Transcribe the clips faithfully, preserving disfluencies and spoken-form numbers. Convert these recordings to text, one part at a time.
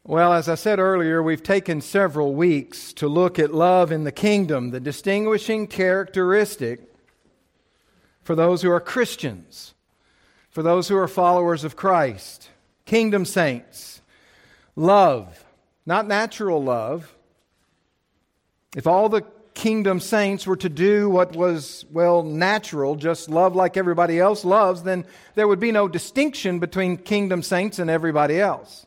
Well, as I said earlier, we've taken several weeks to look at love in the kingdom, the distinguishing characteristic for those who are Christians, for those who are followers of Christ, kingdom saints. Love, not natural love. If all the kingdom saints were to do what was, well, natural, just love like everybody else loves, then there would be no distinction between kingdom saints and everybody else.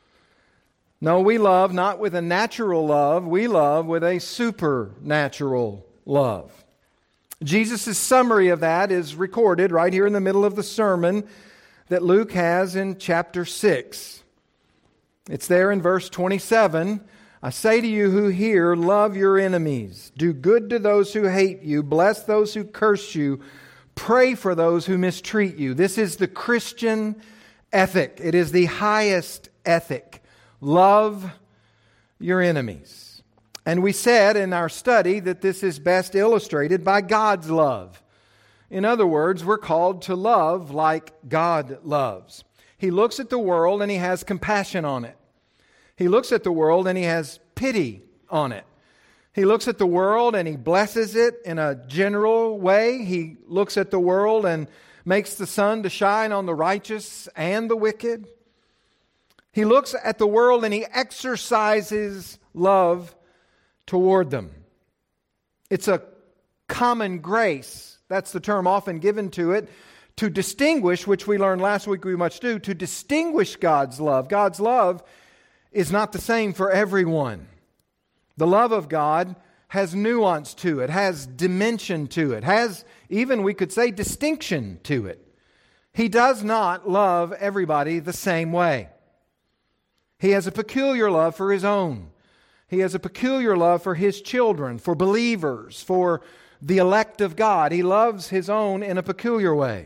No, we love not with a natural love, we love with a supernatural love. Jesus' summary of that is recorded right here in the middle of the sermon that Luke has in chapter six. It's there in verse twenty-seven. I say to you who hear, love your enemies. Do good to those who hate you. Bless those who curse you. Pray for those who mistreat you. This is the Christian ethic. It is the highest ethic. Love your enemies. And we said in our study that this is best illustrated by God's love. In other words, we're called to love like God loves. He looks at the world and He has compassion on it. He looks at the world and He has pity on it. He looks at the world and He blesses it in a general way. He looks at the world and makes the sun to shine on the righteous and the wicked. He looks at the world and He exercises love toward them. It's a common grace. That's the term often given to it. To distinguish, which we learned last week we must do, to distinguish God's love. God's love is not the same for everyone. The love of God has nuance to it, has dimension to it, has even, we could say, distinction to it. He does not love everybody the same way. He has a peculiar love for His own. He has a peculiar love for His children, for believers, for the elect of God. He loves His own in a peculiar way.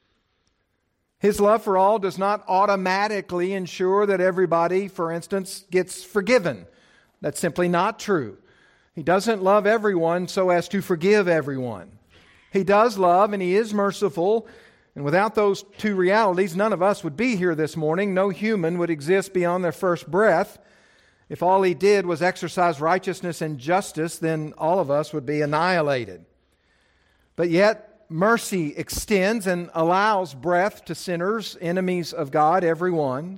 His love for all does not automatically ensure that everybody, for instance, gets forgiven. That's simply not true. He doesn't love everyone so as to forgive everyone. He does love and He is merciful. And without those two realities, none of us would be here this morning. No human would exist beyond their first breath. If all He did was exercise righteousness and justice, then all of us would be annihilated. But yet, mercy extends and allows breath to sinners, enemies of God, everyone.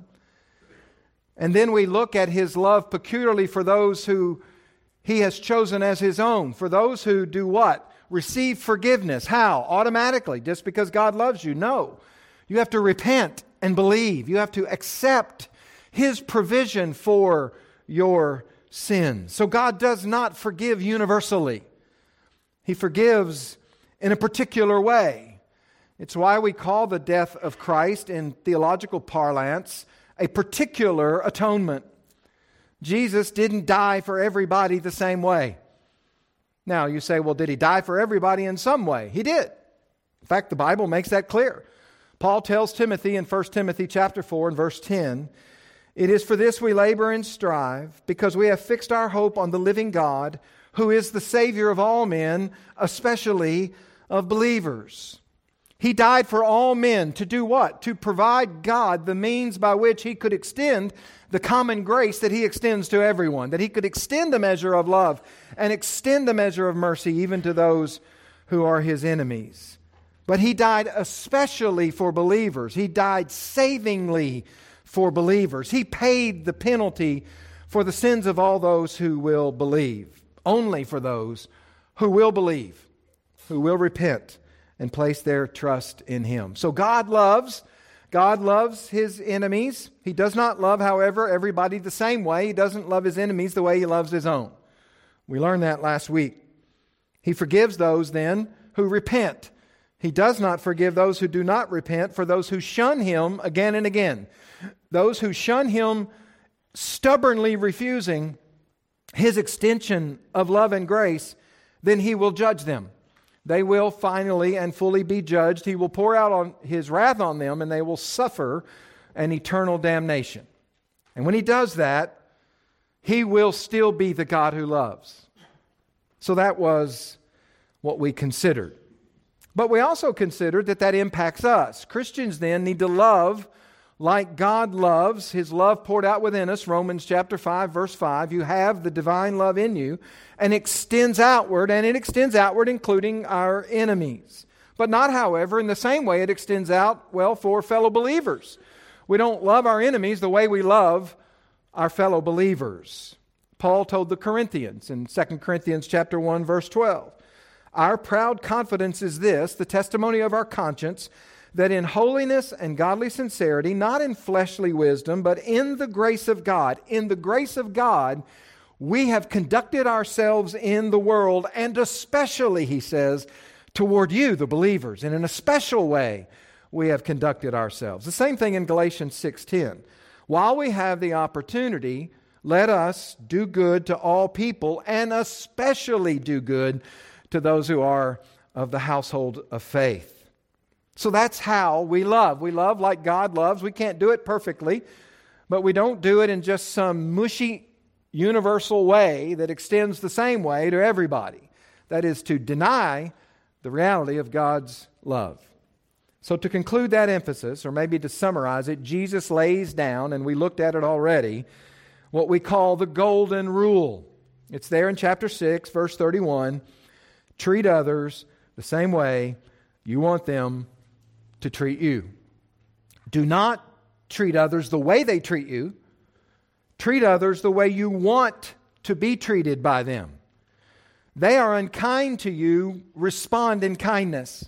And then we look at His love peculiarly for those who He has chosen as His own. For those who do what? Receive forgiveness. How? Automatically, just because God loves you? No. You have to repent and believe. You have to accept His provision for your sins. So God does not forgive universally. He forgives in a particular way. It's why we call the death of Christ in theological parlance a particular atonement. Jesus didn't die for everybody the same way. Now, you say, well, did He die for everybody in some way? He did. In fact, the Bible makes that clear. Paul tells Timothy in First Timothy chapter four and verse ten, it is for this we labor and strive, because we have fixed our hope on the living God, who is the Savior of all men, especially of believers. He died for all men to do what? To provide God the means by which He could extend the common grace that He extends to everyone, that He could extend the measure of love and extend the measure of mercy even to those who are His enemies. But He died especially for believers. He died savingly for believers. He paid the penalty for the sins of all those who will believe. Only for those who will believe, who will repent and place their trust in Him. So God loves, God loves His enemies. He does not love, however, everybody the same way. He doesn't love His enemies the way He loves His own. We learned that last week. He forgives those then who repent. He does not forgive those who do not repent, for those who shun Him again and again. Those who shun Him stubbornly refusing His extension of love and grace, then He will judge them. They will finally and fully be judged. He will pour out on His wrath on them, and they will suffer an eternal damnation. And when He does that, He will still be the God who loves. So that was what we considered. But we also considered that that impacts us. Christians then need to love like God loves, His love poured out within us, Romans chapter five, verse five, you have the divine love in you, and extends outward, and it extends outward including our enemies. But not, however, in the same way it extends out, well, for fellow believers. We don't love our enemies the way we love our fellow believers. Paul told the Corinthians in Second Corinthians chapter one, verse twelve, our proud confidence is this, the testimony of our conscience, that in holiness and godly sincerity, not in fleshly wisdom, but in the grace of God, in the grace of God, we have conducted ourselves in the world, and especially, he says, toward you, the believers. And in a special way, we have conducted ourselves. The same thing in Galatians six ten. While we have the opportunity, let us do good to all people, and especially do good to those who are of the household of faith. So that's how we love. We love like God loves. We can't do it perfectly, but we don't do it in just some mushy, universal way that extends the same way to everybody. That is to deny the reality of God's love. So to conclude that emphasis, or maybe to summarize it, Jesus lays down, and we looked at it already, what we call the golden rule. It's there in chapter six, verse thirty-one. Treat others the same way you want them to treat you. Do not treat others the way they treat you. Treat others the way you want to be treated by them. They are unkind to you, respond in kindness.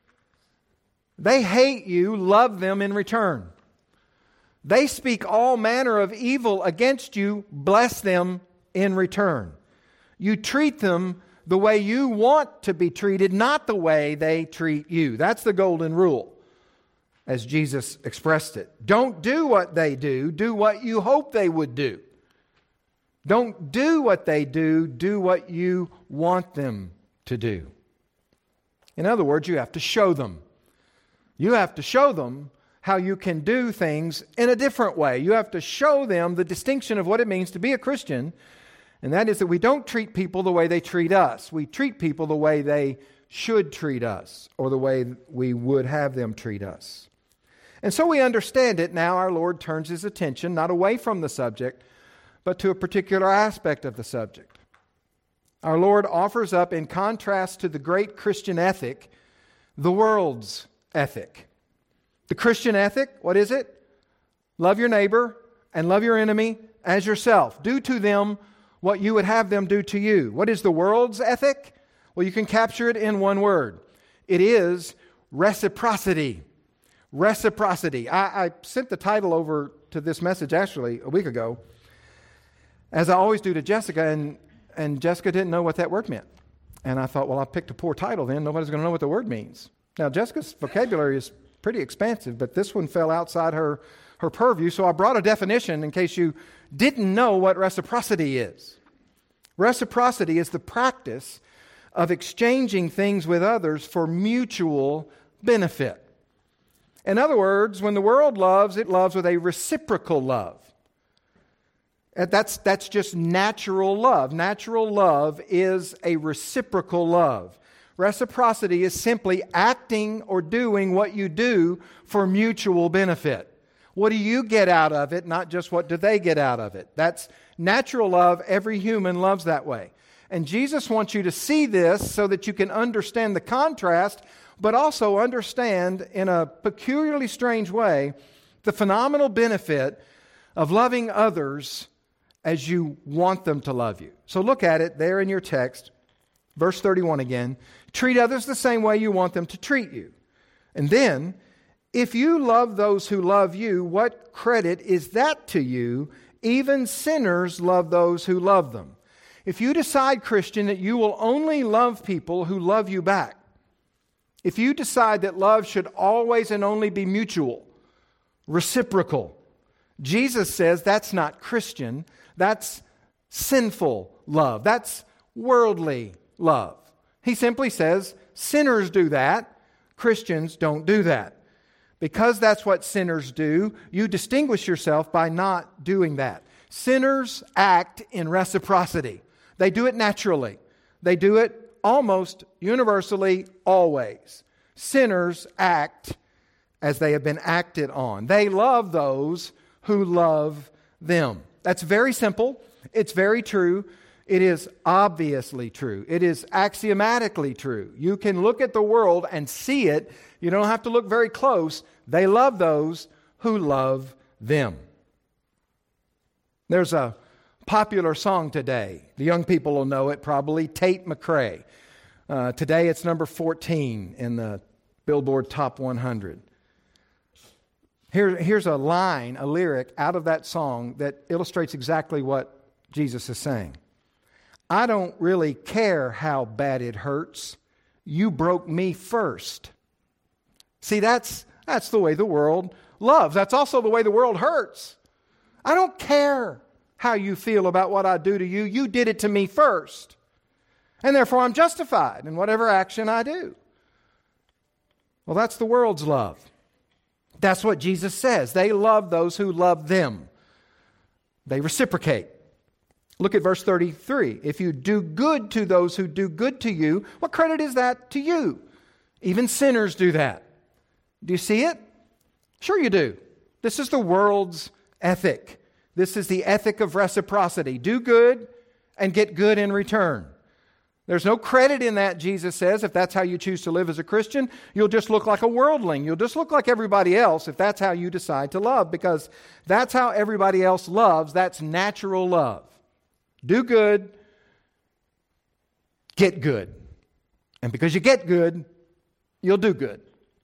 They hate you, love them in return. They speak all manner of evil against you, bless them in return. You treat them the way you want to be treated, not the way they treat you. That's the golden rule, as Jesus expressed it. Don't do what they do, do what you hope they would do. Don't do what they do, do what you want them to do. In other words, you have to show them. You have to show them how you can do things in a different way. You have to show them the distinction of what it means to be a Christian, and that is that we don't treat people the way they treat us. We treat people the way they should treat us, or the way we would have them treat us. And so we understand it now. Our Lord turns His attention not away from the subject, but to a particular aspect of the subject. Our Lord offers up, in contrast to the great Christian ethic, the world's ethic. The Christian ethic, what is it? Love your neighbor and love your enemy as yourself. Do to them what you would have them do to you. What is the world's ethic? Well, you can capture it in one word. It is reciprocity. Reciprocity. I, I sent the title over to this message actually a week ago, as I always do to Jessica, and, and Jessica didn't know what that word meant. And I thought, well, I picked a poor title then. Nobody's going to know what the word means. Now, Jessica's vocabulary is pretty expansive, but this one fell outside her, her purview, so I brought a definition in case you didn't know what reciprocity is. Reciprocity is the practice of exchanging things with others for mutual benefit. In other words, when the world loves, it loves with a reciprocal love. That's, that's just natural love. Natural love is a reciprocal love. Reciprocity is simply acting or doing what you do for mutual benefit. What do you get out of it, not just what do they get out of it? That's natural love. Every human loves that way. And Jesus wants you to see this so that you can understand the contrast, but also understand in a peculiarly strange way the phenomenal benefit of loving others as you want them to love you. So look at it there in your text, verse thirty-one again. Treat others the same way you want them to treat you. And then, if you love those who love you, what credit is that to you? Even sinners love those who love them. If you decide, Christian, that you will only love people who love you back, if you decide that love should always and only be mutual, reciprocal, Jesus says that's not Christian. That's sinful love. That's worldly love. He simply says sinners do that. Christians don't do that. Because that's what sinners do, you distinguish yourself by not doing that. Sinners act in reciprocity. They do it naturally. They do it almost universally, always. Sinners act as they have been acted on. They love those who love them. That's very simple. It's very true. It is obviously true. It is axiomatically true. You can look at the world and see it. You don't have to look very close. They love those who love them. There's a popular song today. The young people will know it probably. Tate McRae. Uh, today it's number fourteen in the Billboard Top one hundred. Here, here's a line, a lyric out of that song that illustrates exactly what Jesus is saying. I don't really care how bad it hurts. You broke me first. See, that's that's the way the world loves. That's also the way the world hurts. I don't care how you feel about what I do to you. You did it to me first. And therefore I'm justified in whatever action I do. Well, that's the world's love. That's what Jesus says. They love those who love them. They reciprocate. Look at verse thirty-three. If you do good to those who do good to you, what credit is that to you? Even sinners do that. Do you see it? Sure you do. This is the world's ethic. This is the ethic of reciprocity. Do good and get good in return. There's no credit in that, Jesus says. If that's how you choose to live as a Christian, you'll just look like a worldling. You'll just look like everybody else if that's how you decide to love, because that's how everybody else loves. That's natural love. Do good, get good. And because you get good, you'll do good.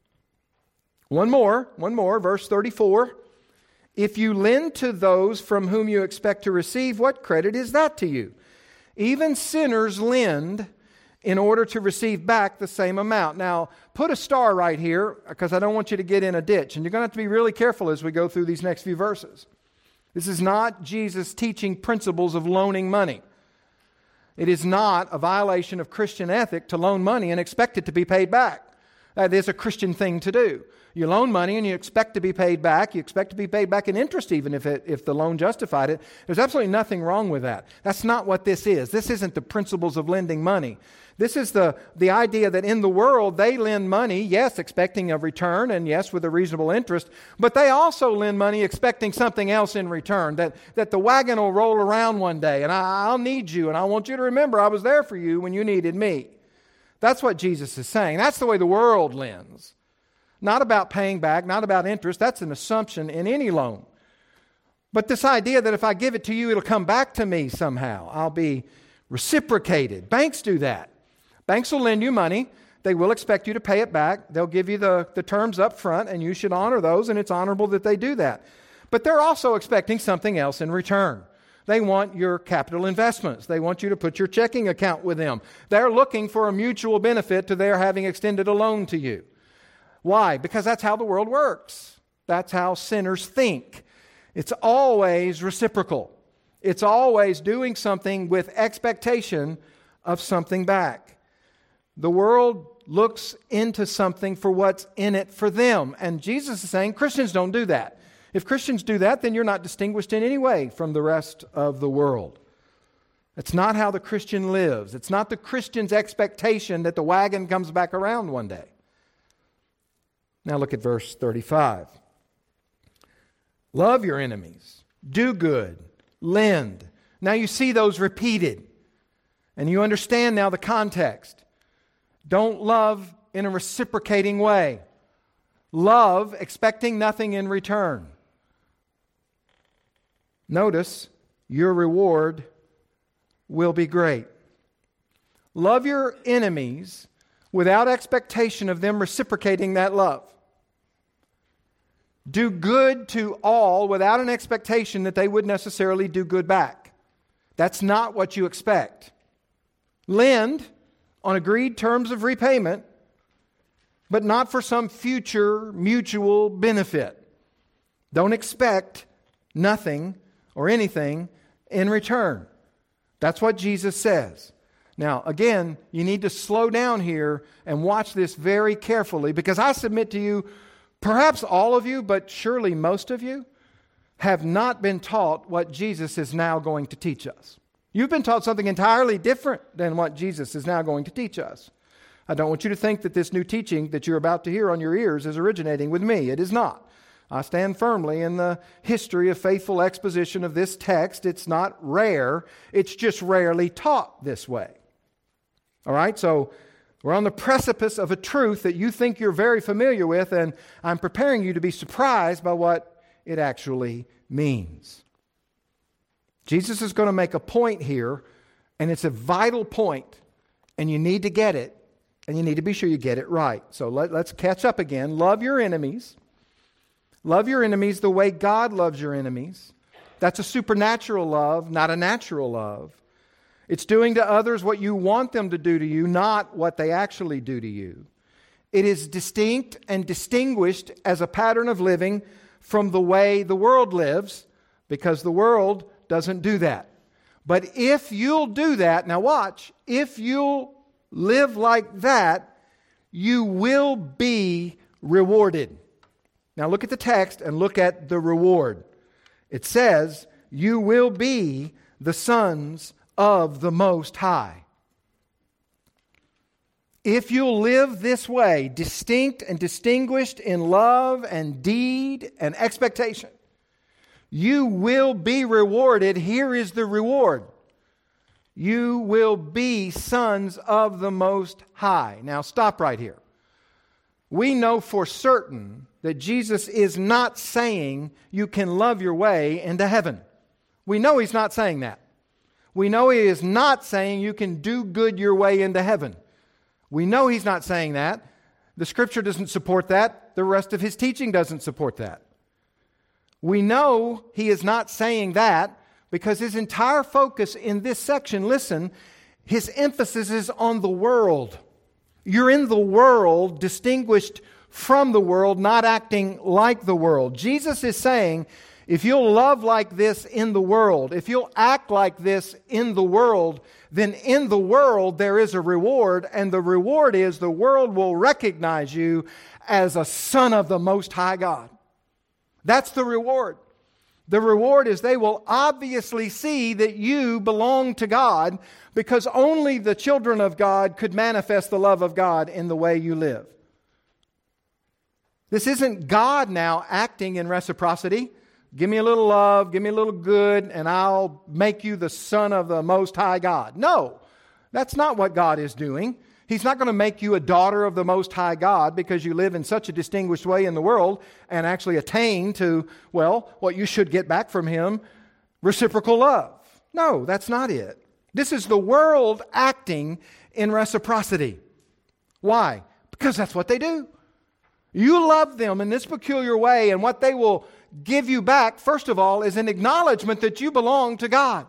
One more, one more, verse thirty-four. If you lend to those from whom you expect to receive, what credit is that to you? Even sinners lend in order to receive back the same amount. Now, put a star right here because I don't want you to get in a ditch. And you're going to have to be really careful as we go through these next few verses. This is not Jesus teaching principles of loaning money. It is not a violation of Christian ethic to loan money and expect it to be paid back. That is a Christian thing to do. You loan money and you expect to be paid back. You expect to be paid back in interest even if it, if the loan justified it. There's absolutely nothing wrong with that. That's not what this is. This isn't the principles of lending money. This is the, the idea that in the world they lend money, yes, expecting a return and yes, with a reasonable interest, but they also lend money expecting something else in return, that, that the wagon will roll around one day and I, I'll need you and I want you to remember I was there for you when you needed me. That's what Jesus is saying. That's the way the world lends. Not about paying back, not about interest. That's an assumption in any loan. But this idea that if I give it to you, it'll come back to me somehow. I'll be reciprocated. Banks do that. Banks will lend you money. They will expect you to pay it back. They'll give you the, the terms up front, and you should honor those, and it's honorable that they do that. But they're also expecting something else in return. They want your capital investments. They want you to put your checking account with them. They're looking for a mutual benefit to their having extended a loan to you. Why? Because that's how the world works. That's how sinners think. It's always reciprocal. It's always doing something with expectation of something back. The world looks into something for what's in it for them. And Jesus is saying Christians don't do that. If Christians do that, then you're not distinguished in any way from the rest of the world. It's not how the Christian lives. It's not the Christian's expectation that the wagon comes back around one day. Now look at verse thirty-five. Love your enemies. Do good. Lend. Now you see those repeated. And you understand now the context. Don't love in a reciprocating way. Love expecting nothing in return. Notice, your reward will be great. Love your enemies without expectation of them reciprocating that love. Do good to all without an expectation that they would necessarily do good back. That's not what you expect. Lend on agreed terms of repayment, but not for some future mutual benefit. Don't expect nothing or anything in return. That's what Jesus says. Now, again, you need to slow down here and watch this very carefully, because I submit to you, perhaps all of you, but surely most of you, have not been taught what Jesus is now going to teach us. You've been taught something entirely different than what Jesus is now going to teach us. I don't want you to think that this new teaching that you're about to hear on your ears is originating with me. It is not. I stand firmly in the history of faithful exposition of this text. It's not rare. It's just rarely taught this way. All right, so we're on the precipice of a truth that you think you're very familiar with, and I'm preparing you to be surprised by what it actually means. Jesus is going to make a point here, and it's a vital point, and you need to get it, and you need to be sure you get it right. So let, let's catch up again. Love your enemies. Love your enemies the way God loves your enemies. That's a supernatural love, not a natural love. It's doing to others what you want them to do to you, not what they actually do to you. It is distinct and distinguished as a pattern of living from the way the world lives, because the world doesn't do that. But if you'll do that, now watch, if you'll live like that, you will be rewarded. Now look at the text and look at the reward. It says, you will be the sons of the Most High. If you'll live this way, distinct and distinguished in love and deed and expectation, you will be rewarded. Here is the reward. You will be sons of the Most High. Now stop right here. We know for certain that Jesus is not saying you can love your way into heaven. We know He's not saying that. We know He is not saying you can do good your way into heaven. We know He's not saying that. The Scripture doesn't support that. The rest of His teaching doesn't support that. We know He is not saying that because His entire focus in this section, listen, His emphasis is on the world. You're in the world, distinguished from the world, not acting like the world. Jesus is saying, if you'll love like this in the world, if you'll act like this in the world, then in the world there is a reward, and the reward is the world will recognize you as a son of the Most High God. That's the reward. The reward is they will obviously see that you belong to God, because only the children of God could manifest the love of God in the way you live. This isn't God now acting in reciprocity. Give me a little love, give me a little good, and I'll make you the son of the Most High God. No, that's not what God is doing. He's not going to make you a daughter of the Most High God because you live in such a distinguished way in the world and actually attain to, well, what you should get back from Him, reciprocal love. No, that's not it. This is the world acting in reciprocity. Why? Because that's what they do. You love them in this peculiar way, and what they will give you back, first of all, is an acknowledgement that you belong to God.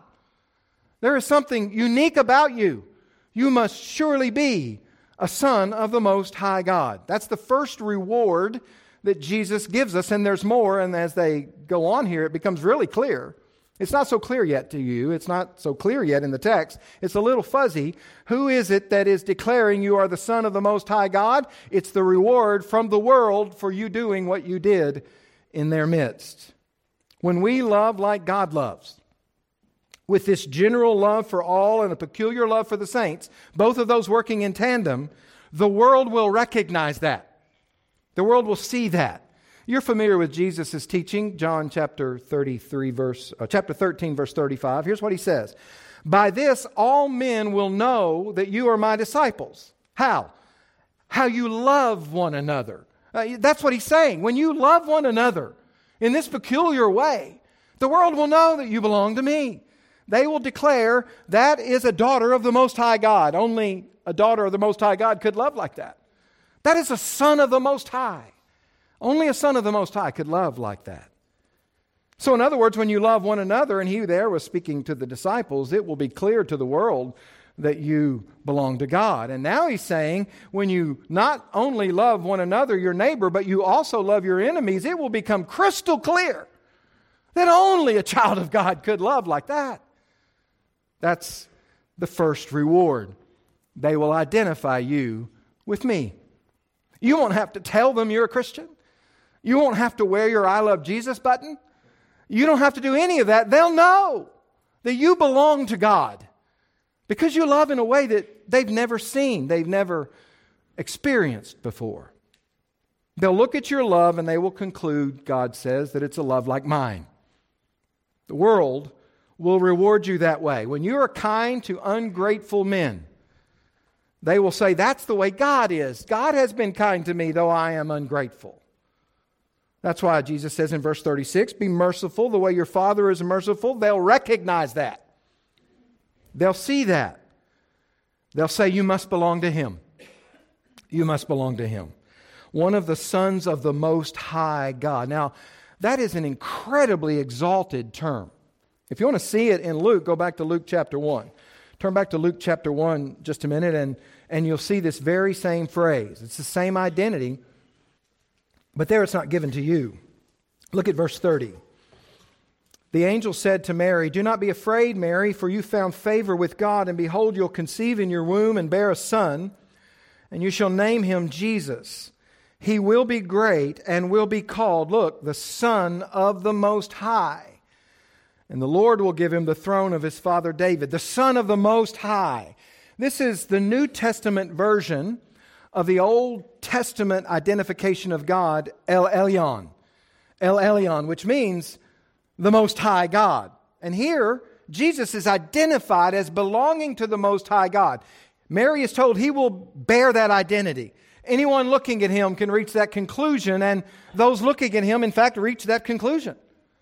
There is something unique about you. You must surely be a son of the Most High God. That's the first reward that Jesus gives us, and there's more, and as they go on here, it becomes really clear. It's not so clear yet to you. It's not so clear yet in the text. It's a little fuzzy. Who is it that is declaring you are the son of the Most High God? It's the reward from the world for you doing what you did in their midst. When we love like God loves, with this general love for all and a peculiar love for the saints, both of those working in tandem, the world will recognize that. The world will see that. You're familiar with Jesus' teaching, John chapter thirty-three, verse uh, chapter thirteen, verse thirty-five. Here's what He says: "By this all men will know that you are my disciples." How? How you love one another. Uh, that's what He's saying. When you love one another in this peculiar way, the world will know that you belong to me. They will declare that is a daughter of the Most High God. Only a daughter of the Most High God could love like that. That is a son of the Most High. Only a son of the Most High could love like that. So in other words, when you love one another, and He there was speaking to the disciples, it will be clear to the world that you belong to God. And now He's saying, when you not only love one another, your neighbor, but you also love your enemies, it will become crystal clear that only a child of God could love like that. That's the first reward. They will identify you with me. You won't have to tell them you're a Christian. You won't have to wear your I love Jesus button. You don't have to do any of that. They'll know that you belong to God because you love in a way that they've never seen, they've never experienced before. They'll look at your love and they will conclude, God says, that it's a love like mine. The world will reward you that way. When you are kind to ungrateful men, they will say, that's the way God is. God has been kind to me, though I am ungrateful. That's why Jesus says in verse thirty-six, be merciful the way your Father is merciful. They'll recognize that. They'll see that. They'll say, you must belong to Him. You must belong to Him. One of the sons of the Most High God. Now, that is an incredibly exalted term. If you want to see it in Luke, go back to Luke chapter one. Turn back to Luke chapter one just a minute and, and you'll see this very same phrase. It's the same identity, but there it's not given to you. Look at verse thirty. The angel said to Mary, do not be afraid, Mary, for you found favor with God, and behold, you'll conceive in your womb and bear a son, and you shall name him Jesus. He will be great and will be called, look, the Son of the Most High. And the Lord will give him the throne of his father David, the Son of the Most High. This is the New Testament version of the Old Testament identification of God, El Elyon. El Elyon, which means the Most High God. And here, Jesus is identified as belonging to the Most High God. Mary is told he will bear that identity. Anyone looking at him can reach that conclusion, and those looking at him, in fact, reach that conclusion.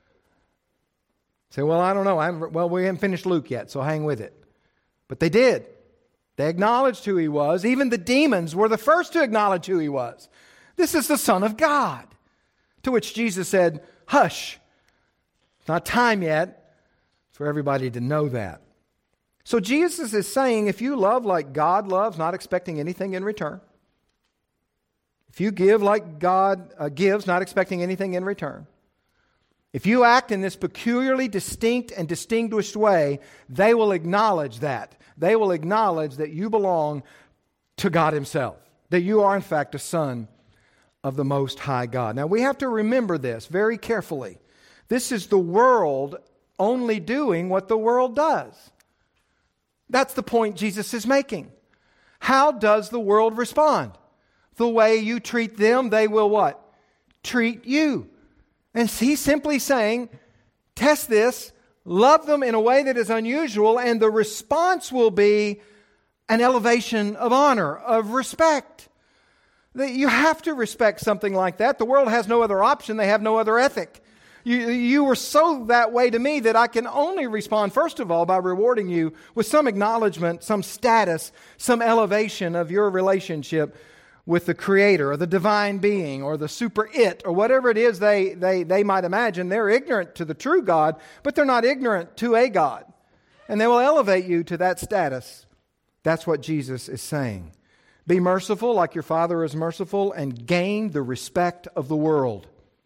Say, well, I don't know. I haven't, well, we haven't finished Luke yet, so hang with it. But they did. They acknowledged who he was. Even the demons were the first to acknowledge who he was. This is the Son of God. To which Jesus said, hush. It's not time yet for everybody to know that. So Jesus is saying, if you love like God loves, not expecting anything in return, if you give like God uh, gives, not expecting anything in return, if you act in this peculiarly distinct and distinguished way, they will acknowledge that. They will acknowledge that you belong to God Himself, that you are in fact a son of the Most High God. Now we have to remember this very carefully. This is the world only doing what the world does. That's the point Jesus is making. How does the world respond? The way you treat them, they will what? Treat you. And he's simply saying, test this, love them in a way that is unusual, and the response will be an elevation of honor, of respect. That you have to respect something like that. The world has no other option. They have no other ethic. You, you were so that way to me that I can only respond, first of all, by rewarding you with some acknowledgement, some status, some elevation of your relationship with the Creator or the divine being or the super it or whatever it is they, they, they might imagine. They're ignorant to the true God, but they're not ignorant to a God. And they will elevate you to that status. That's what Jesus is saying. Be merciful like your Father is merciful and gain the respect of the world.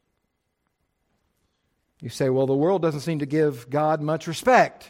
You say, well, the world doesn't seem to give God much respect.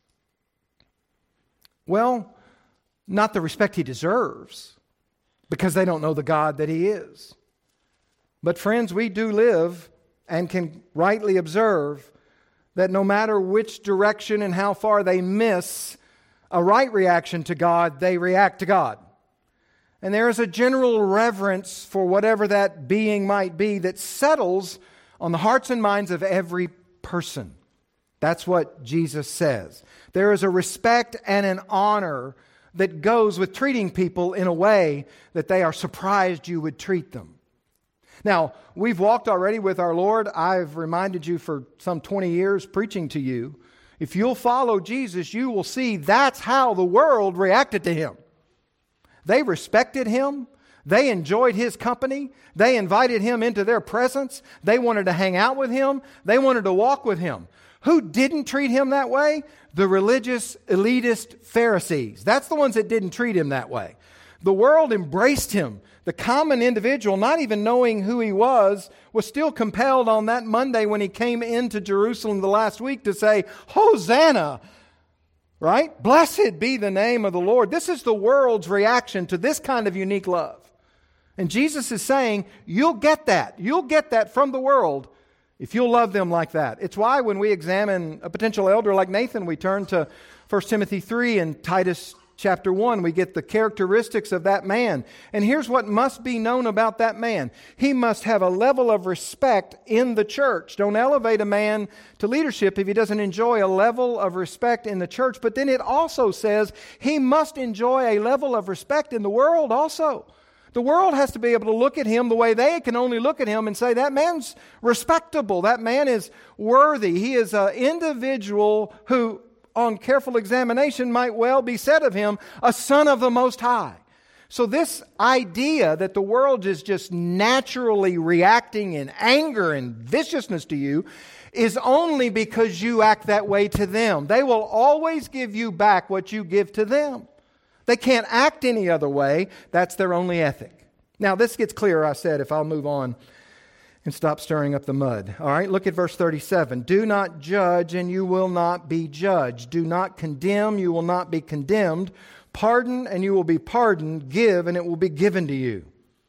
Well, not the respect He deserves, because they don't know the God that He is. But friends, we do live and can rightly observe that no matter which direction and how far they miss a right reaction to God, they react to God. And there is a general reverence for whatever that being might be that settles on the hearts and minds of every person. That's what Jesus says. There is a respect and an honor that goes with treating people in a way that they are surprised you would treat them. Now, we've walked already with our Lord. I've reminded you for some twenty years preaching to you. If you'll follow Jesus, you will see that's how the world reacted to Him. They respected Him. They enjoyed His company. They invited Him into their presence. They wanted to hang out with Him. They wanted to walk with Him. Who didn't treat Him that way? The religious, elitist Pharisees. That's the ones that didn't treat Him that way. The world embraced Him. The common individual, not even knowing who He was, was still compelled on that Monday when He came into Jerusalem the last week to say, Hosanna! Right? Blessed be the name of the Lord. This is the world's reaction to this kind of unique love. And Jesus is saying, you'll get that. You'll get that from the world if you'll love them like that. It's why when we examine a potential elder like Nathan, we turn to First Timothy three and Titus chapter one. We get the characteristics of that man. And here's what must be known about that man. He must have a level of respect in the church. Don't elevate a man to leadership if he doesn't enjoy a level of respect in the church. But then it also says he must enjoy a level of respect in the world also. The world has to be able to look at him the way they can only look at him and say, that man's respectable. That man is worthy. He is an individual who, on careful examination, might well be said of him, a son of the Most High. So this idea that the world is just naturally reacting in anger and viciousness to you is only because you act that way to them. They will always give you back what you give to them. They can't act any other way. That's their only ethic. Now, this gets clearer, I said, if I'll move on and stop stirring up the mud. All right, look at verse thirty-seven. Do not judge, and you will not be judged. Do not condemn, you will not be condemned. Pardon, and you will be pardoned. Give, and it will be given to you.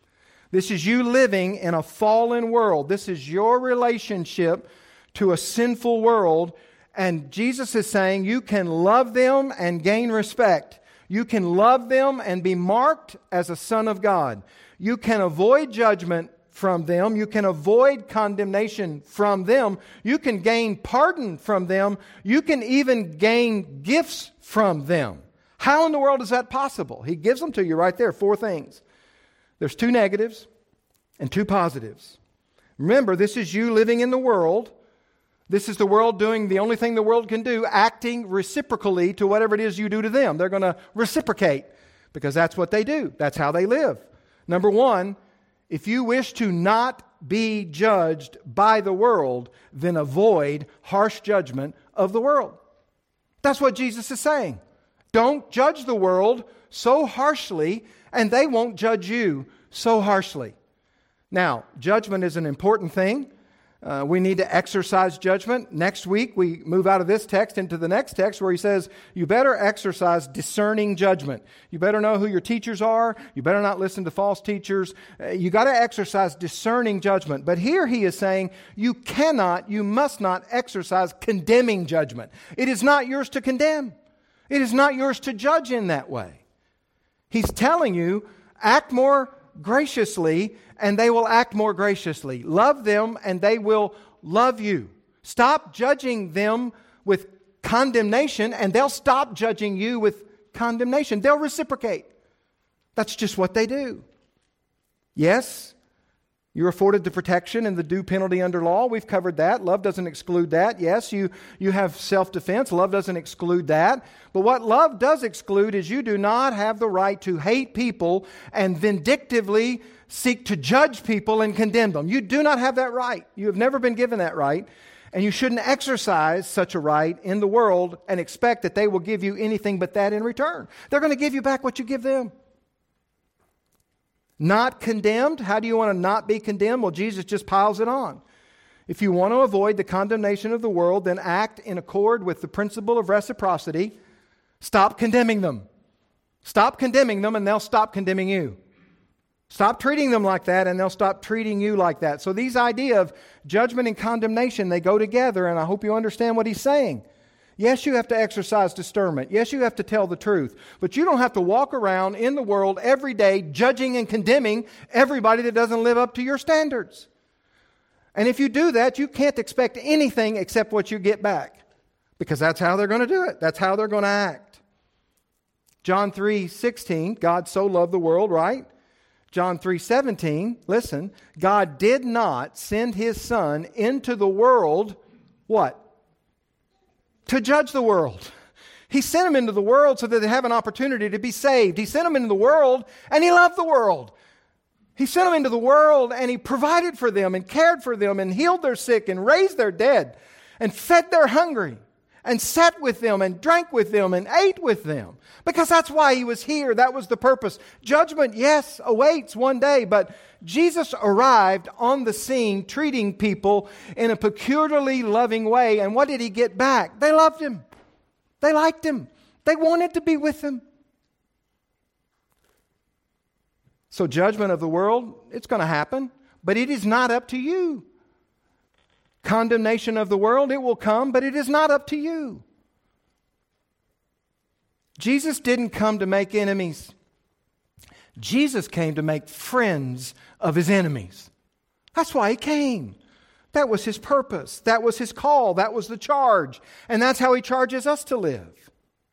This is you living in a fallen world. This is your relationship to a sinful world. And Jesus is saying you can love them and gain respect. You can love them and be marked as a son of God. You can avoid judgment from them. You can avoid condemnation from them. You can gain pardon from them. You can even gain gifts from them. How in the world is that possible? He gives them to you right there, four things. There's two negatives and two positives. Remember, this is you living in the world. This is the world doing the only thing the world can do, acting reciprocally to whatever it is you do to them. They're going to reciprocate because that's what they do. That's how they live. Number one, if you wish to not be judged by the world, then avoid harsh judgment of the world. That's what Jesus is saying. Don't judge the world so harshly, and they won't judge you so harshly. Now, judgment is an important thing. Uh, we need to exercise judgment. Next week, we move out of this text into the next text where he says, you better exercise discerning judgment. You better know who your teachers are. You better not listen to false teachers. Uh, you got to exercise discerning judgment. But here he is saying, you cannot, you must not exercise condemning judgment. It is not yours to condemn. It is not yours to judge in that way. He's telling you, act more graciously, and they will act more graciously. Love them, and they will love you. Stop judging them with condemnation, and they'll stop judging you with condemnation. They'll reciprocate. That's just what they do. Yes, you're afforded the protection and the due penalty under law. We've covered that. Love doesn't exclude that. Yes, you, you have self-defense. Love doesn't exclude that. But what love does exclude is you do not have the right to hate people and vindictively seek to judge people and condemn them. You do not have that right. You have never been given that right. And you shouldn't exercise such a right in the world and expect that they will give you anything but that in return. They're going to give you back what you give them. Not condemned. How do you want to not be condemned? Well, Jesus just piles it on. If you want to avoid the condemnation of the world, then act in accord with the principle of reciprocity. Stop condemning them. Stop condemning them, and they'll stop condemning you. Stop treating them like that, and they'll stop treating you like that. So these idea of judgment and condemnation, they go together, and I hope you understand what he's saying. Yes, you have to exercise discernment. Yes, you have to tell the truth. But you don't have to walk around in the world every day judging and condemning everybody that doesn't live up to your standards. And if you do that, you can't expect anything except what you get back. Because that's how they're going to do it. That's how they're going to act. John three sixteen, God so loved the world, right? John three seventeen, listen, God did not send His Son into the world, what? To judge the world. He sent Him into the world so that they have an opportunity to be saved. He sent Him into the world, and He loved the world. He sent Him into the world, and He provided for them, and cared for them, and healed their sick, and raised their dead, and fed their hungry, and sat with them, and drank with them, and ate with them. Because that's why He was here. That was the purpose. Judgment, yes, awaits one day, but Jesus arrived on the scene treating people in a peculiarly loving way. And what did He get back? They loved Him. They liked Him. They wanted to be with Him. So judgment of the world, it's going to happen, but it is not up to you. Condemnation of the world, it will come, but it is not up to you. Jesus didn't come to make enemies. Jesus came to make friends of His enemies. That's why He came. That was His purpose. That was His call. That was the charge. And that's how He charges us to live.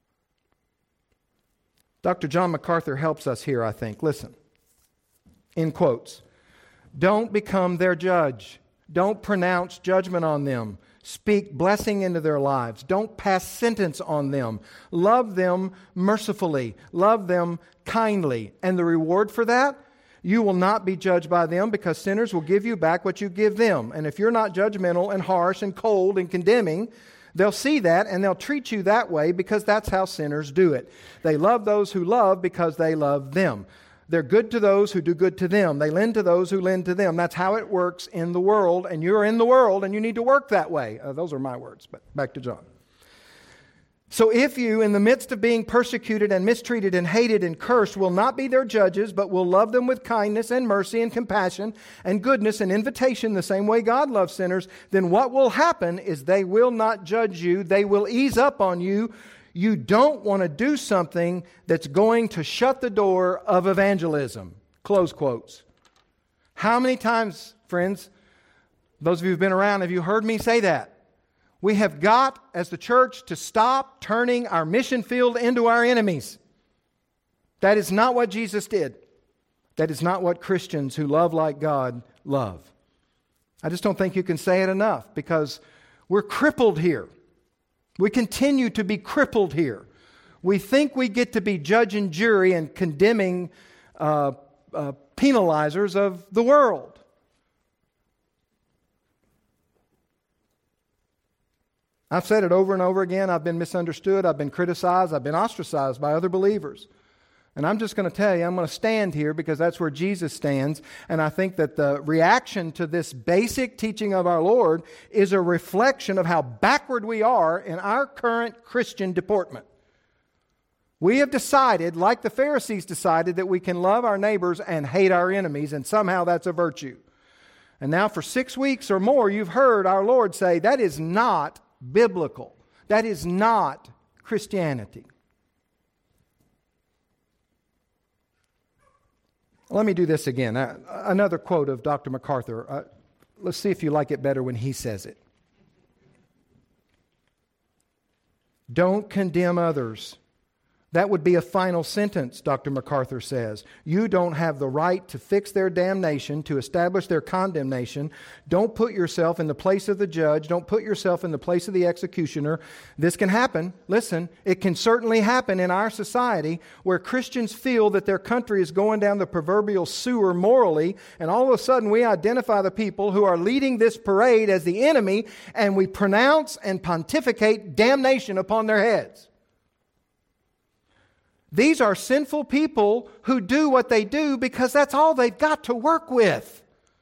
Doctor John MacArthur helps us here, I think. Listen. In quotes. Don't become their judge. Don't pronounce judgment on them. Speak blessing into their lives. Don't pass sentence on them. Love them mercifully. Love them kindly. And the reward for that? You will not be judged by them, because sinners will give you back what you give them. And if you're not judgmental and harsh and cold and condemning, they'll see that and they'll treat you that way, because that's how sinners do it. They love those who love because they love them. They're good to those who do good to them. They lend to those who lend to them. That's how it works in the world, and you're in the world, and you need to work that way. Uh, those are my words, but back to John. So if you, in the midst of being persecuted and mistreated and hated and cursed, will not be their judges, but will love them with kindness and mercy and compassion and goodness and invitation the same way God loves sinners, then what will happen is they will not judge you. They will ease up on you. You don't want to do something that's going to shut the door of evangelism. Close quotes. How many times, friends, those of you who've been around, have you heard me say that? We have got, as the church, to stop turning our mission field into our enemies. That is not what Jesus did. That is not what Christians who love like God love. I just don't think you can say it enough, because we're crippled here. We continue to be crippled here. We think we get to be judge and jury and condemning uh, uh, penalizers of the world. I've said it over and over again. I've been misunderstood. I've been criticized. I've been ostracized by other believers. And I'm just going to tell you, I'm going to stand here because that's where Jesus stands. And I think that the reaction to this basic teaching of our Lord is a reflection of how backward we are in our current Christian deportment. We have decided, like the Pharisees decided, that we can love our neighbors and hate our enemies, and somehow that's a virtue. And now for six weeks or more, you've heard our Lord say, that is not biblical. That is not Christianity. Let me do this again. Uh, another quote of Doctor MacArthur. Uh, let's see if you like it better when he says it. Don't condemn others. That would be a final sentence, Doctor MacArthur says. You don't have the right to fix their damnation, to establish their condemnation. Don't put yourself in the place of the judge. Don't put yourself in the place of the executioner. This can happen. Listen, it can certainly happen in our society where Christians feel that their country is going down the proverbial sewer morally, and all of a sudden we identify the people who are leading this parade as the enemy, and we pronounce and pontificate damnation upon their heads. These are sinful people who do what they do because that's all they've got to work with.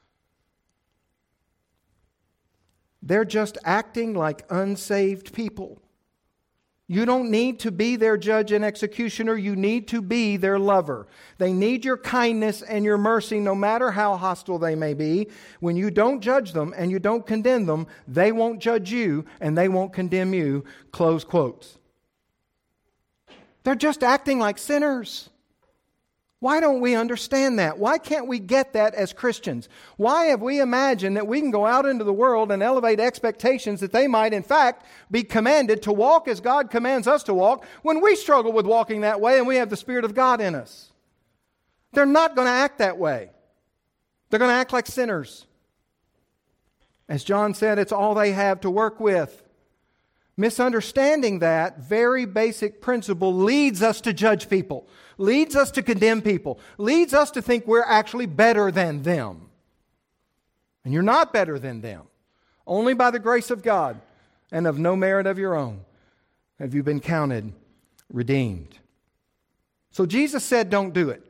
They're just acting like unsaved people. You don't need to be their judge and executioner. You need to be their lover. They need your kindness and your mercy no matter how hostile they may be. When you don't judge them and you don't condemn them, they won't judge you and they won't condemn you. Close quotes. They're just acting like sinners. Why don't we understand that? Why can't we get that as Christians? Why have we imagined that we can go out into the world and elevate expectations that they might, in fact, be commanded to walk as God commands us to walk when we struggle with walking that way and we have the Spirit of God in us? They're not going to act that way. They're going to act like sinners. As John said, it's all they have to work with. Misunderstanding that very basic principle leads us to judge people, leads us to condemn people, leads us to think we're actually better than them. And you're not better than them. Only by the grace of God and of no merit of your own have you been counted redeemed. So Jesus said, don't do it.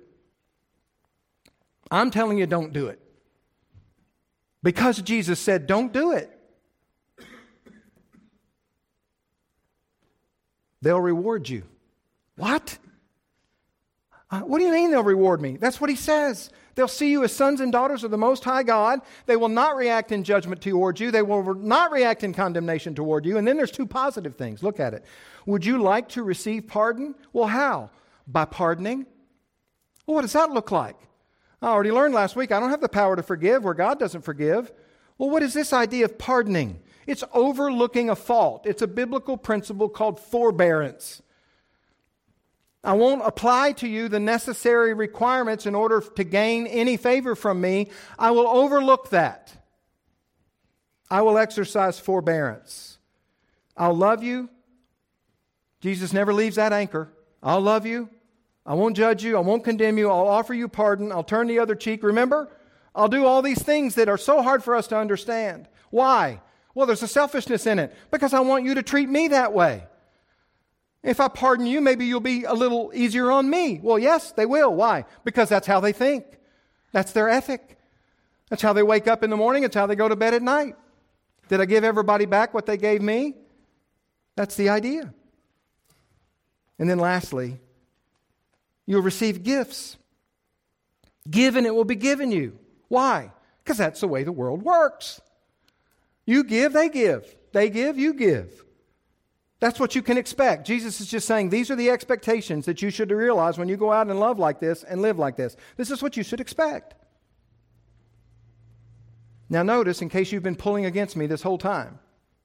I'm telling you, don't do it. Because Jesus said, don't do it. They'll reward you. What? Uh, what do you mean they'll reward me? That's what he says. They'll see you as sons and daughters of the Most High God. They will not react in judgment towards you. They will not react in condemnation toward you. And then there's two positive things. Look at it. Would you like to receive pardon? Well, how? By pardoning. Well, what does that look like? I already learned last week I don't have the power to forgive where God doesn't forgive. Well, what is this idea of pardoning? It's overlooking a fault. It's a biblical principle called forbearance. I won't apply to you the necessary requirements in order to gain any favor from me. I will overlook that. I will exercise forbearance. I'll love you. Jesus never leaves that anchor. I'll love you. I won't judge you. I won't condemn you. I'll offer you pardon. I'll turn the other cheek. Remember? I'll do all these things that are so hard for us to understand. Why? Well, there's a selfishness in it. Because I want you to treat me that way. If I pardon you, maybe you'll be a little easier on me. Well, yes, they will. Why? Because that's how they think. That's their ethic. That's how they wake up in the morning. It's how they go to bed at night. Did I give everybody back what they gave me? That's the idea. And then lastly, you'll receive gifts. Give and it will be given you. Why? Because that's the way the world works. You give, they give. They give, you give. That's what you can expect. Jesus is just saying these are the expectations that you should realize when you go out and love like this and live like this. This is what you should expect. Now notice, in case you've been pulling against me this whole time,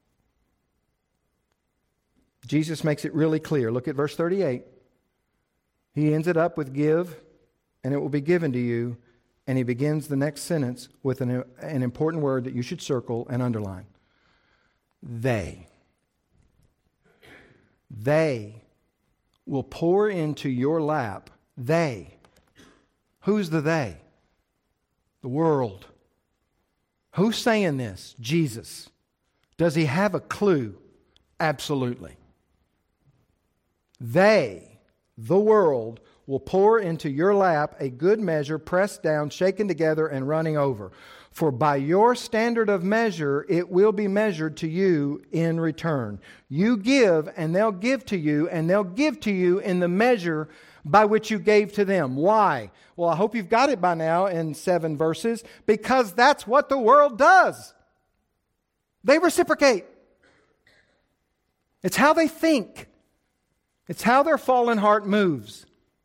Jesus makes it really clear. Look at verse thirty-eight. He ends it up with give, and it will be given to you. And he begins the next sentence with an, an important word that you should circle and underline. They. They will pour into your lap. They. Who's the they? The world. Who's saying this? Jesus. Does he have a clue? Absolutely. They, the world, will pour into your lap a good measure, pressed down, shaken together, and running over. For by your standard of measure, it will be measured to you in return. You give, and they'll give to you, and they'll give to you in the measure by which you gave to them. Why? Well, I hope you've got it by now in seven verses, because that's what the world does. They reciprocate. It's how they think. It's how their fallen heart moves.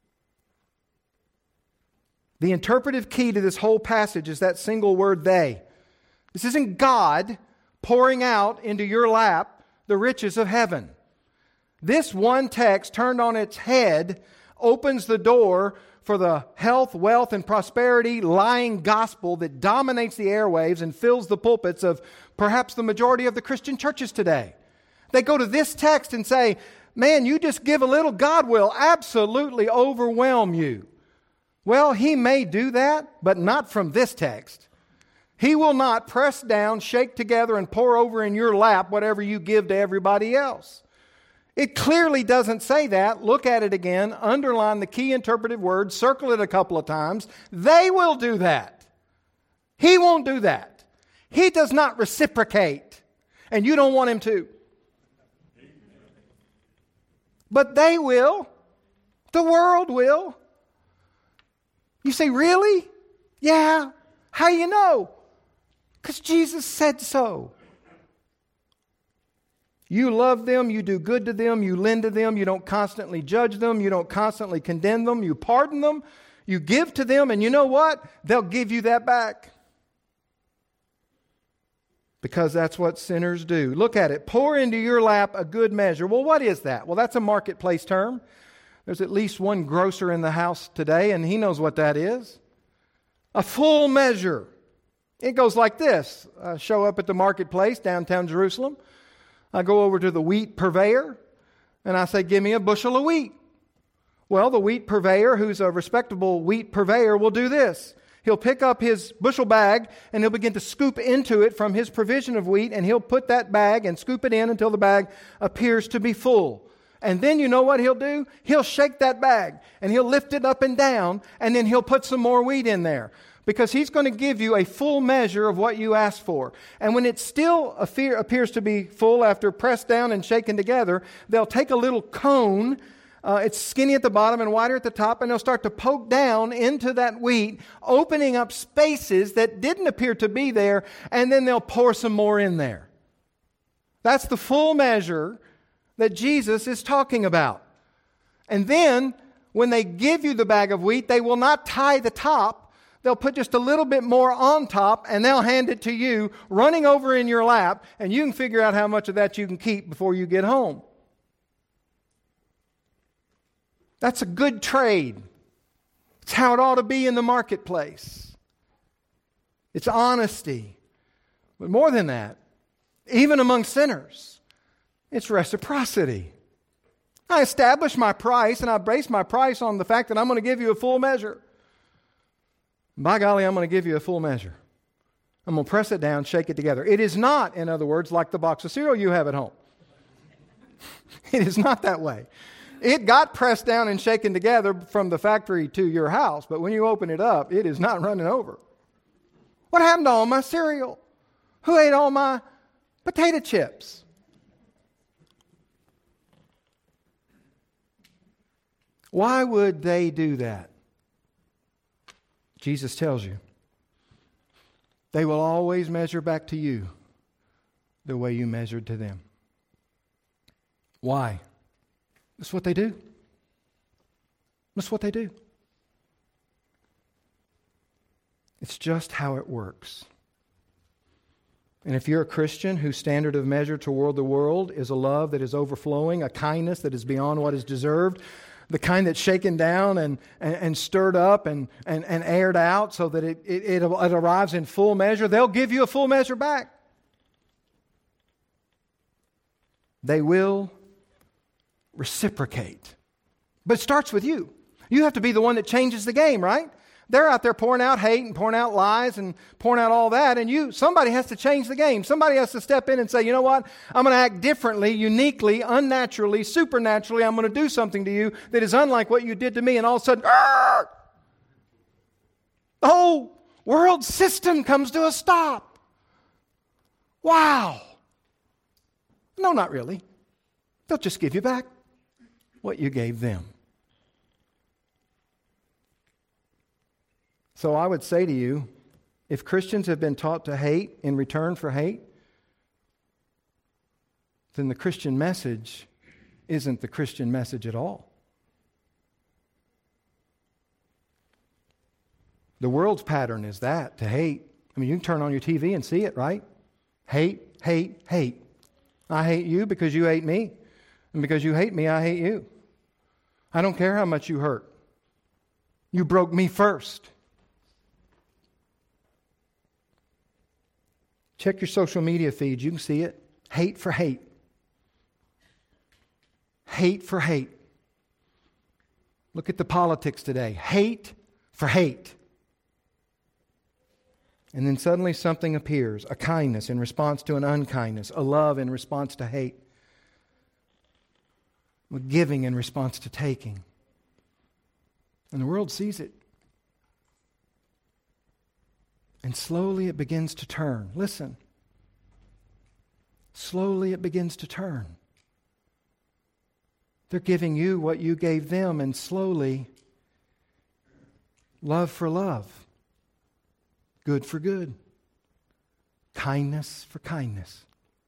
The interpretive key to this whole passage is that single word, they. This isn't God pouring out into your lap the riches of heaven. This one text, turned on its head, opens the door for the health, wealth, and prosperity lying gospel that dominates the airwaves and fills the pulpits of perhaps the majority of the Christian churches today. They go to this text and say, man, you just give a little, God will absolutely overwhelm you. Well, he may do that, but not from this text. He will not press down, shake together, and pour over in your lap whatever you give to everybody else. It clearly doesn't say that. Look at it again. Underline the key interpretive word. Circle it a couple of times. They will do that. He won't do that. He does not reciprocate. And you don't want him to. But they will. The world will. You say, really? Yeah. How you know? Because Jesus said so. You love them, you do good to them, you lend to them, you don't constantly judge them, you don't constantly condemn them, you pardon them, you give to them, and you know what? They'll give you that back. Because that's what sinners do. Look at it. Pour into your lap a good measure. Well, what is that? Well, that's a marketplace term. There's at least one grocer in the house today, and he knows what that is. A full measure. It goes like this. I show up at the marketplace, downtown Jerusalem. I go over to the wheat purveyor, and I say, give me a bushel of wheat. Well, the wheat purveyor, who's a respectable wheat purveyor, will do this. He'll pick up his bushel bag, and he'll begin to scoop into it from his provision of wheat, and he'll put that bag and scoop it in until the bag appears to be full. And then you know what he'll do? He'll shake that bag, and he'll lift it up and down, and then he'll put some more wheat in there. Because he's going to give you a full measure of what you asked for. And when it still appear, appears to be full after pressed down and shaken together, they'll take a little cone Uh, it's skinny at the bottom and wider at the top, and they'll start to poke down into that wheat, opening up spaces that didn't appear to be there, and then they'll pour some more in there. That's the full measure that Jesus is talking about. And then, when they give you the bag of wheat, they will not tie the top. They'll put just a little bit more on top, and they'll hand it to you, running over in your lap, and you can figure out how much of that you can keep before you get home. That's a good trade. It's how it ought to be in the marketplace. It's honesty. But more than that, even among sinners, it's reciprocity. I establish my price, and I base my price on the fact that I'm going to give you a full measure. By golly, I'm going to give you a full measure. I'm going to press it down, shake it together. It is not, in other words, like the box of cereal you have at home. It is not that way. It got pressed down and shaken together from the factory to your house, but when you open it up, it is not running over. What happened to all my cereal? Who ate all my potato chips? Why would they do that? Jesus tells you. They will always measure back to you the way you measured to them. Why? That's what they do. That's what they do. It's just how it works. And if you're a Christian whose standard of measure toward the world is a love that is overflowing, a kindness that is beyond what is deserved, the kind that's shaken down and, and, and stirred up and, and, and aired out so that it, it, it, it arrives in full measure, they'll give you a full measure back. They will reciprocate. But it starts with you. You have to be the one that changes the game, right? They're out there pouring out hate and pouring out lies and pouring out all that, and you, somebody has to change the game. Somebody has to step in and say, you know what? I'm going to act differently, uniquely, unnaturally, supernaturally. I'm going to do something to you that is unlike what you did to me, and all of a sudden, Arr! the whole world system comes to a stop. Wow. No, not really. They'll just give you back what you gave them. So I would say to you, if Christians have been taught to hate in return for hate, then the Christian message isn't the Christian message at all. The world's pattern is that, to hate. I mean, you can turn on your T V and see it, right? Hate, hate, hate. I hate you because you hate me. And because you hate me, I hate you. I don't care how much you hurt. You broke me first. Check your social media feeds. You can see it. Hate for hate. Hate for hate. Look at the politics today. Hate for hate. And then suddenly something appears. A kindness in response to an unkindness. A love in response to hate. A giving in response to taking. And the world sees it. And slowly it begins to turn. Listen. Slowly it begins to turn. They're giving you what you gave them, and slowly, love for love. Good for good. Kindness for kindness.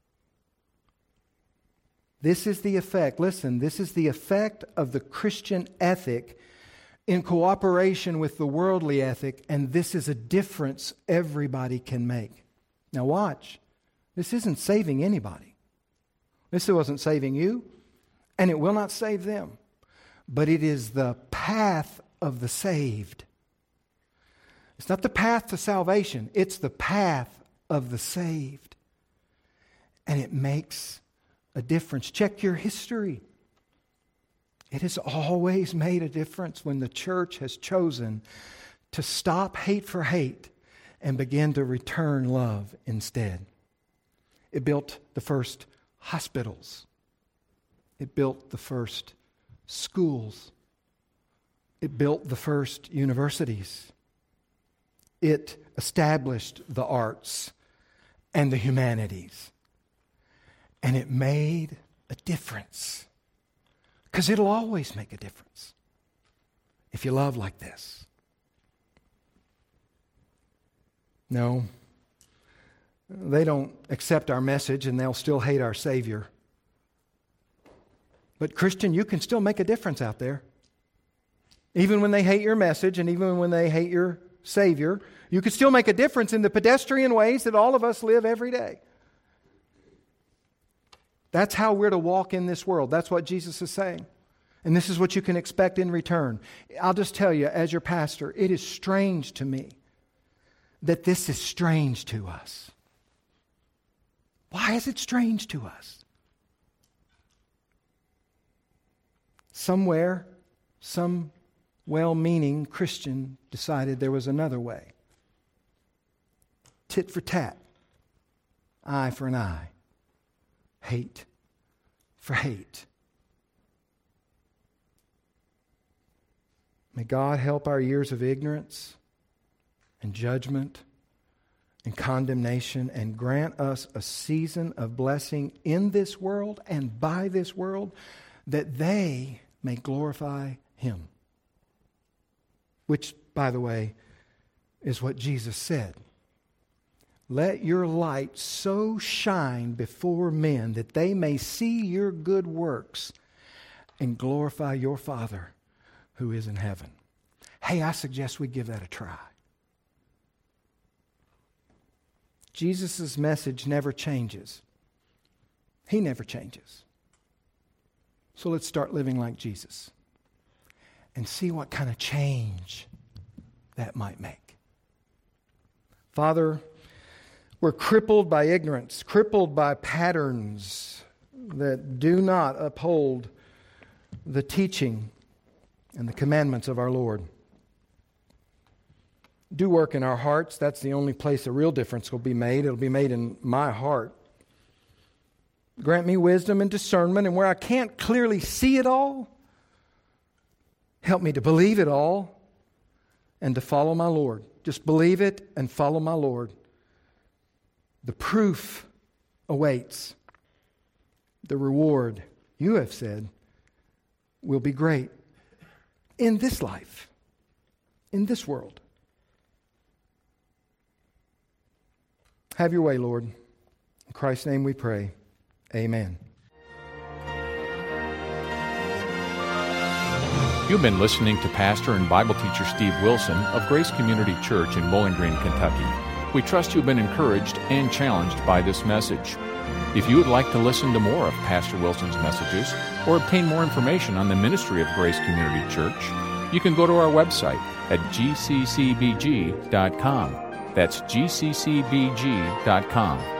This is the effect, listen, this is the effect of the Christian ethic in cooperation with the worldly ethic, and this is a difference everybody can make. Now watch. This isn't saving anybody. This wasn't saving you, and it will not save them. But it is the path of the saved. It's not the path to salvation. It's the path of the saved. And it makes a difference. Check your history. It has always made a difference when the church has chosen to stop hate for hate and begin to return love instead. It built the first hospitals. It built the first schools. It built the first universities. It established the arts and the humanities. And it made a difference. Because it'll always make a difference if you love like this. No, they don't accept our message and they'll still hate our Savior. But Christian, you can still make a difference out there. Even when they hate your message and even when they hate your Savior, you can still make a difference in the pedestrian ways that all of us live every day. That's how we're to walk in this world. That's what Jesus is saying. And this is what you can expect in return. I'll just tell you, as your pastor, it is strange to me that this is strange to us. Why is it strange to us? Somewhere, some well-meaning Christian decided there was another way. Tit for tat. Eye for an eye. Hate for hate. May God help our years of ignorance and judgment and condemnation and grant us a season of blessing in this world and by this world that they may glorify Him. Which, by the way, is what Jesus said. Let your light so shine before men that they may see your good works and glorify your Father who is in heaven. Hey, I suggest we give that a try. Jesus' message never changes. He never changes. So let's start living like Jesus and see what kind of change that might make. Father, we're crippled by ignorance, crippled by patterns that do not uphold the teaching and the commandments of our Lord. Do work in our hearts. That's the only place a real difference will be made. It'll be made in my heart. Grant me wisdom and discernment, and where I can't clearly see it all, help me to believe it all and to follow my Lord. Just believe it and follow my Lord. The proof awaits. The reward, you have said, will be great in this life, in this world. Have your way, Lord. In Christ's name we pray. Amen. You've been listening to Pastor and Bible teacher Steve Wilson of Grace Community Church in Bowling Green, Kentucky. We trust you've been encouraged and challenged by this message. If you would like to listen to more of Pastor Wilson's messages or obtain more information on the ministry of Grace Community Church, you can go to our website at g c c b g dot com. That's g c c b g dot com.